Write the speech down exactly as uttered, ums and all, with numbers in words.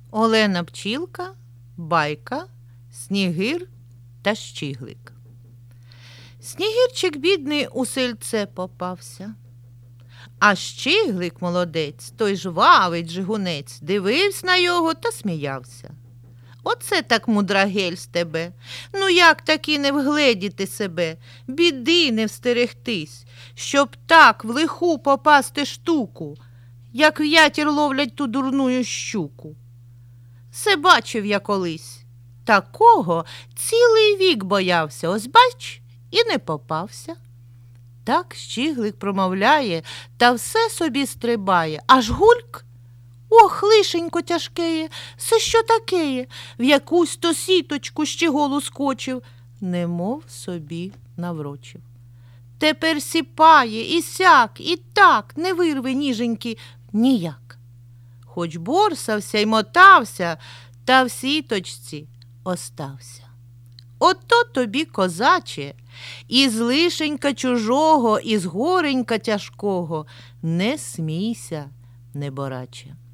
Олена Пчілка, байка, Снігир та Щіглик. Снігирчик бідний у сельце попався. А Щіглик молодець, той жвавий джигунець, дивився на його та сміявся. Оце так мудрагель з тебе. Ну як таки не вгледіти себе, біди не встерегтись, щоб так в лиху попасти штуку, як в ятір ловлять ту дурную щуку. Се бачив я колись. Такого цілий вік боявся, ось бач, і не попався. Так Щіглик промовляє, та все собі стрибає, аж гульк. Ох, лишенько тяжкеє, це що такеє? В якусь то сіточку щеголу скочив, немов собі наврочив. Тепер сіпає і сяк, і так, не вирве ніженьки ніяк. Хоч борсався й мотався, та в сіточці остався. Ото тобі, козаче, із лишенька чужого, із горенька тяжкого, не смійся, небораче.